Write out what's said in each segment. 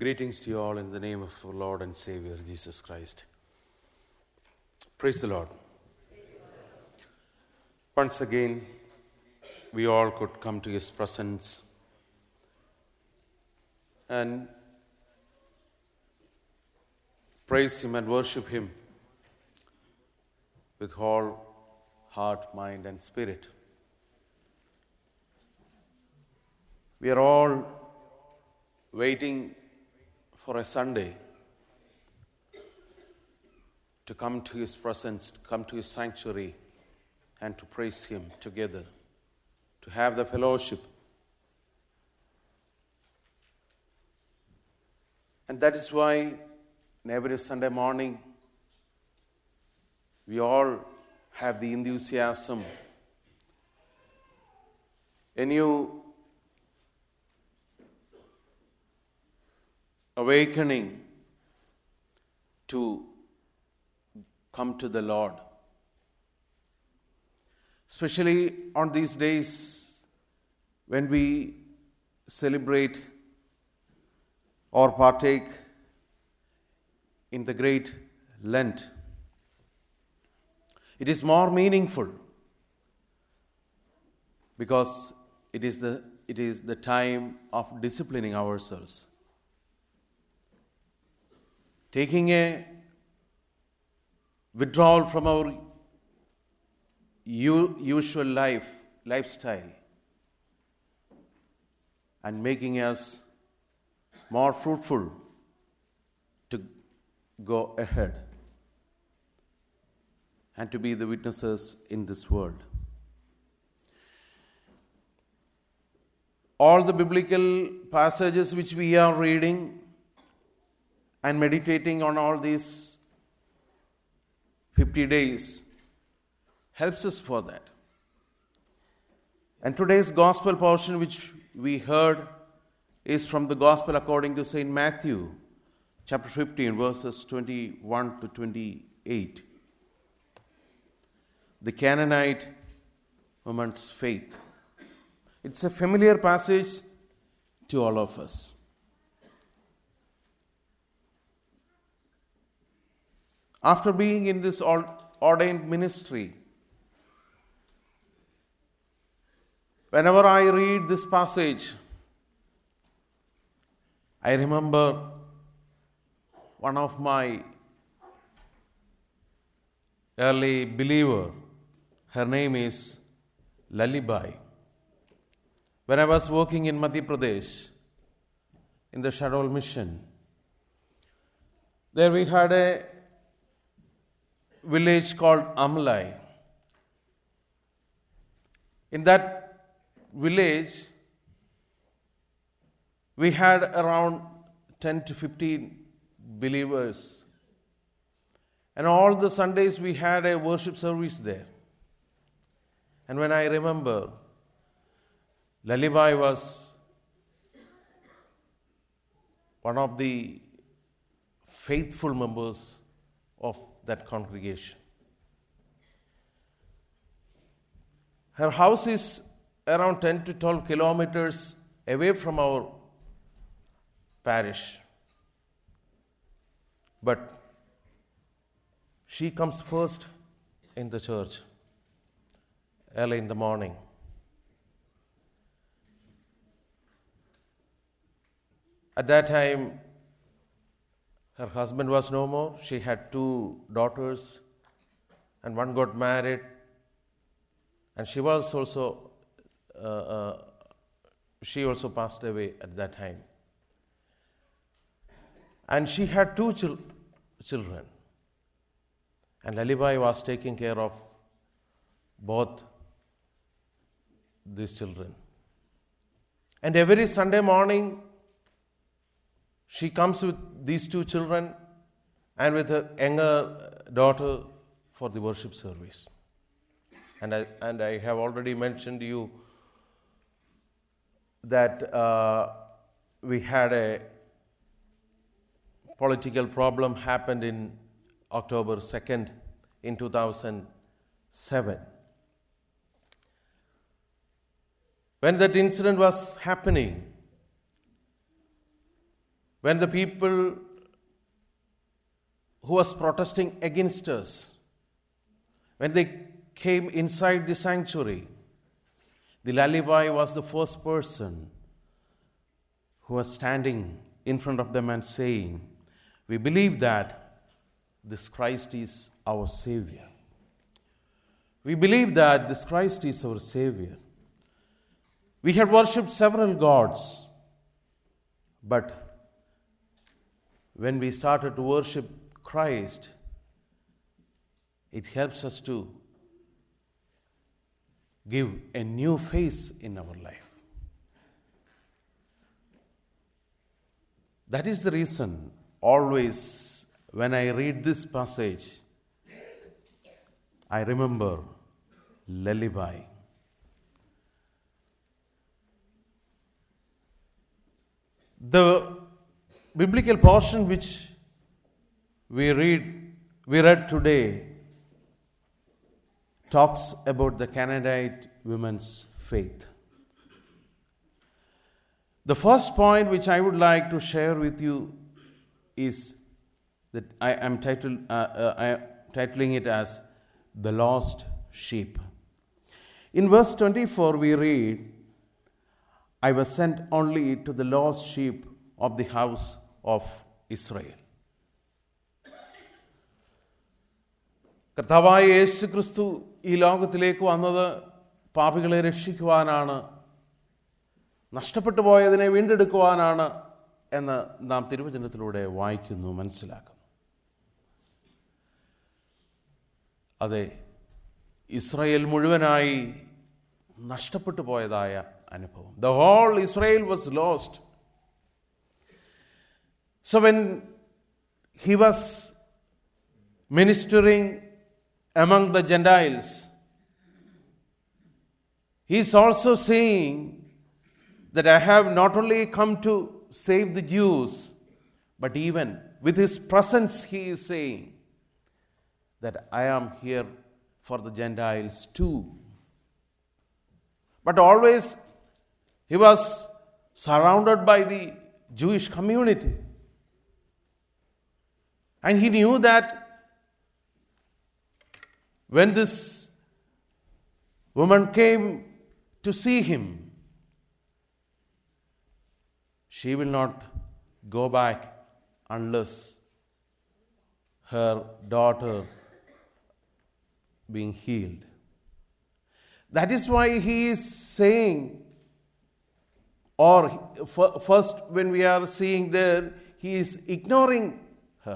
Greetings to you all in the name of our Lord and Savior, Jesus Christ. Praise the Lord. Once again, we all could come to His presence and praise Him and worship Him with whole heart, mind, and spirit. We are all waiting for a Sunday to come to His presence, to come to His sanctuary and to praise Him together, to have the fellowship. And that is why every Sunday morning we all have the enthusiasm, a new awakening to come to the Lord. Especially on these days when we celebrate or partake in the great Lent. It is more meaningful because it is the time of disciplining ourselves. Taking a withdrawal from our usual lifestyle and making us more fruitful to go ahead and to be the witnesses in this world. All the biblical passages which we are reading and meditating on all these 50 days helps us for that. And today's gospel portion which we heard is from the gospel according to St. Matthew, chapter 15, verses 21 to 28. The Canaanite woman's faith. It's a familiar passage to all of us. After being in this ordained ministry, whenever I read this passage, I remember one of my early believer. Her name is Lalibai. When I was working in Madhya Pradesh, in the Shadol Mission, there we had a village called Amlai. In that village, we had around 10 to 15 believers. And all the Sundays we had a worship service there. And when I remember, Lalibai was one of the faithful members of that congregation. Her house is around 10 to 12 kilometers away from our parish. But she comes first in the church early in the morning. At that time, her husband was no more. She had 2 daughters and one got married. And she was also, she also passed away at that time. And she had 2 children. And Lalibai was taking care of both these children. And every Sunday morning, she comes with these 2 children and with her younger daughter for the worship service. And I have already mentioned to you that we had a political problem happened in October 2nd in 2007. When that incident was happening, when the people who was protesting against us, when they came inside the sanctuary, the lullaby was the first person who was standing in front of them and saying, we believe that this Christ is our Savior. We believe that this Christ is our Savior. We had worshipped several gods, but when we started to worship Christ, it helps us to give a new face in our life. That is the reason always when I read this passage, I remember lullaby. The biblical portion which we read today talks about the Canaanite woman's faith. The first point which I would like to share with you is that I am titling it as the lost sheep. In verse 24 we read, I was sent only to the lost sheep of the house of Israel. കർത്താവായ യേശു ക്രിസ്തു ഈ ലോകത്തിലേക്ക് വന്നത് പാപികളെ രക്ഷിക്കുവാനാണ്, നഷ്ടപ്പെട്ടു പോയതിനെ വീണ്ടെടുക്കുവാനാണ് എന്ന് നാം തിരുവചനത്തിലൂടെ വായിക്കുന്നു, മനസ്സിലാക്കുന്നു. അതെ, ഇസ്രായേൽ മുഴുവനായി നഷ്ടപ്പെട്ടു പോയതായ അനുഭവം. The whole Israel was lost. So when he was ministering among the Gentiles, he is also saying that I have not only come to save the Jews, but even with his presence he is saying that I am here for the Gentiles too. But always he was surrounded by the Jewish community. And he knew that when this woman came to see him, she will not go back unless her daughter being healed. That is why he is saying, or first when we are seeing there, he is ignoring her.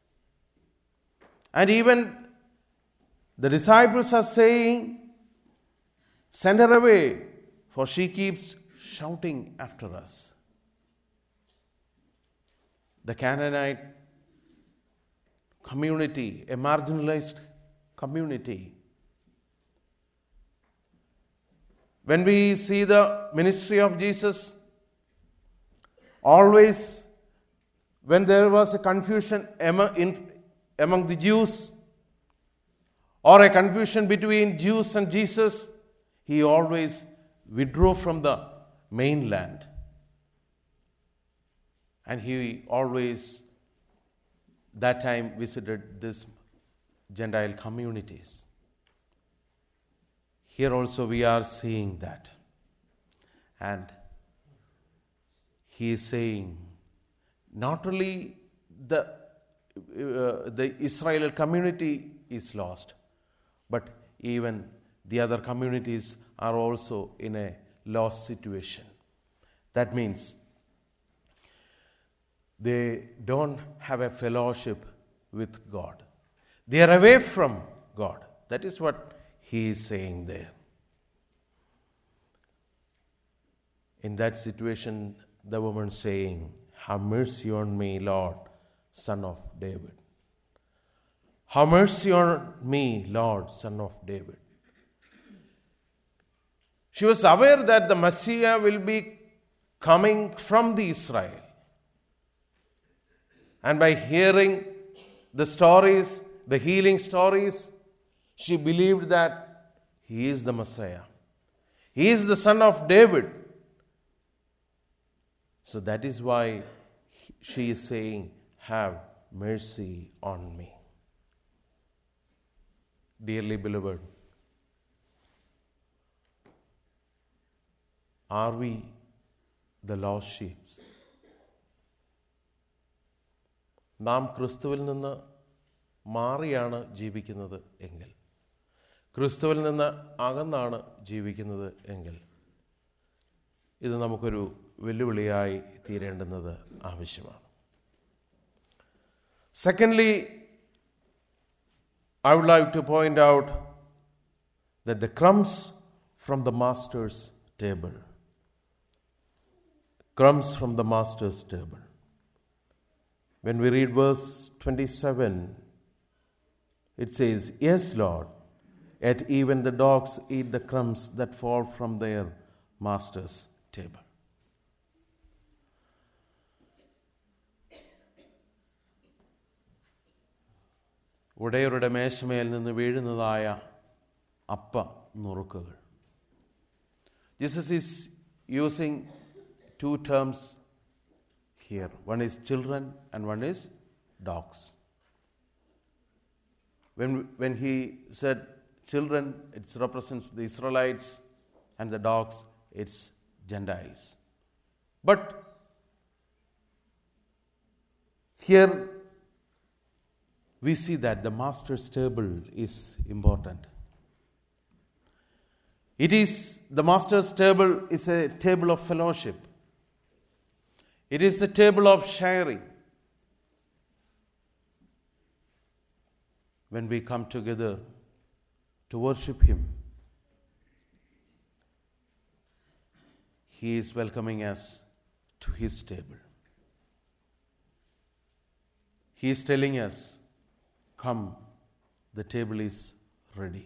And even the disciples are saying, send her away, for she keeps shouting after us. The Canaanite community, a marginalized community. When we see the ministry of Jesus, always when there was a confusion among the Jews, or a confusion between Jews and Jesus, he always withdrew from the mainland. And he always, that time, visited these Gentile communities. Here also we are seeing that. And he is saying, not only the Israel community is lost, but even the other communities are also in a lost situation. That means they don't have a fellowship with God. They are away from God. That is what he is saying there. In that situation, the woman saying, have mercy on me, Lord, Son of David. Have mercy on me, Lord, Son of David. She was aware that the Messiah will be coming from the Israel. And by hearing the stories, the healing stories, she believed that he is the Messiah. He is the Son of David. So that is why she is saying, have mercy on me. Dearly beloved, are we the lost sheep? നാം ക്രിസ്തുവിൽ നിന്ന് മാറിയാണ് ജീവിക്കുന്നത് എങ്കിൽ, ക്രിസ്തുവിൽ നിന്ന് അകന്നാണ് ജീവിക്കുന്നത് എങ്കിൽ, ഇത് നമുക്കൊരു വെല്ലുവിളിയായി തീരേണ്ടുന്നത് ആവശ്യമാണ്. Secondly, I would like to point out that the crumbs from the master's table. Crumbs from the master's table. When we read verse 27, it says, "Yes, Lord, yet even the dogs eat the crumbs that fall from their master's table." ഉടയരുടെ മേശമേൽ നിന്ന് വീഴുന്നതായ അപ്പ നുറുക്കുകൾ. Jesus is using two terms here. One is children and one is dogs. When he said children, it represents the Israelites, and the dogs, it's Gentiles. But here we see that the master's table is important. The master's table is a table of fellowship. It is a table of sharing. When we come together to worship Him, He is welcoming us to His table. He is telling us, come, the table is ready.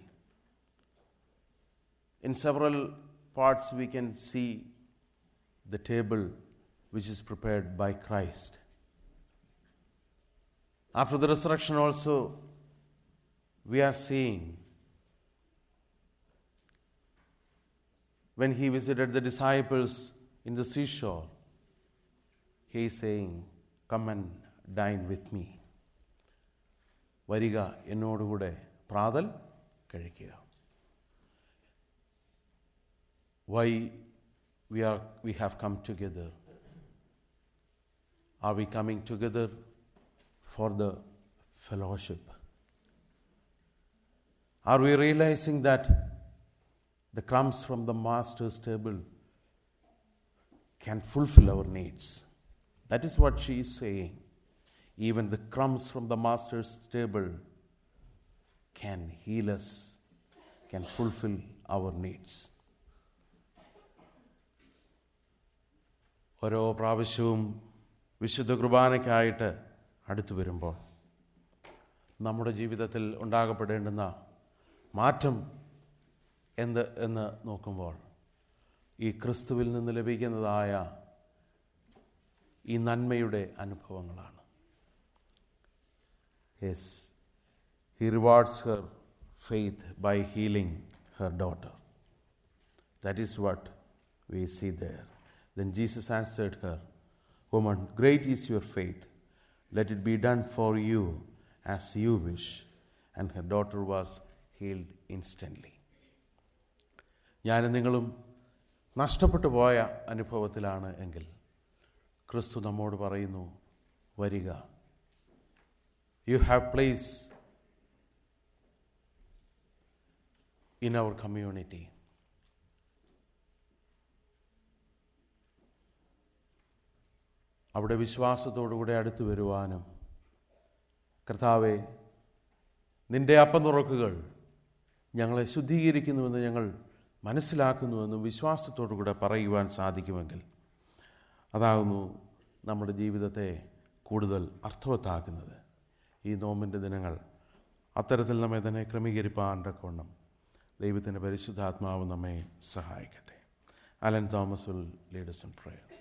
In several parts we can see the table which is prepared by Christ. After the resurrection also, we are seeing when He visited the disciples in the seashore, He is saying, come and dine with me. വരിക, എന്നോടുകൂടെ പ്രാതൽ കഴിക്കുക. Why we have come together? Are we coming together for the fellowship? Are we realizing that the crumbs from the master's table can fulfill our needs? That is what she is saying. Even the crumbs from the master's table can heal us, can fulfill our needs. ഓരോ പ്രാവശ്യവും വിശുദ്ധ കുർബാനയ്ക്കായിട്ട് അടുത്തു വരുമ്പോൾ നമ്മുടെ ജീവിതത്തിൽ ഉണ്ടാകപ്പെടേണ്ടുന്ന മാറ്റം എന്ന് നോക്കുമ്പോൾ ഈ ക്രിസ്തുവിൽ നിന്ന് ലഭിക്കുന്നതായ ഈ നന്മയുടെ അനുഭവങ്ങളാണ്. Yes, He rewards her faith by healing her daughter. That is what we see there. Then Jesus answered her, "Woman, great is your faith. Let it be done for you as you wish." And her daughter was healed instantly. ഞാനും നിങ്ങളും നഷ്ടപ്പെട്ടു പോയ അനുഭവത്തിലാണ് എങ്കിൽ ക്രിസ്തു നമ്മോട് പറയുന്നു, വരിക. You have place in our community. അവിടെ വിശ്വാസത്തോടുകൂടെ അടുത്തു വരുവാനും, കർത്താവേ, നിൻ്റെ അപ്പം തുറക്കുകൾ ഞങ്ങളെ ശുദ്ധീകരിക്കുന്നുവെന്ന് ഞങ്ങൾ മനസ്സിലാക്കുന്നുവെന്നും വിശ്വാസത്തോടുകൂടെ പറയുവാൻ സാധിക്കുമെങ്കിൽ അതാകുന്നു നമ്മുടെ ജീവിതത്തെ കൂടുതൽ അർത്ഥവത്താക്കുന്നത്. ഈ നോമ്പിൻ്റെ ദിനങ്ങൾ അത്തരത്തിൽ നമ്മെ തന്നെ ക്രമീകരിപ്പാൻ തക്കവണ്ണം ദൈവത്തിൻ്റെ പരിശുദ്ധാത്മാവ് നമ്മെ സഹായിക്കട്ടെ. Alan Thomas will lead us in prayer.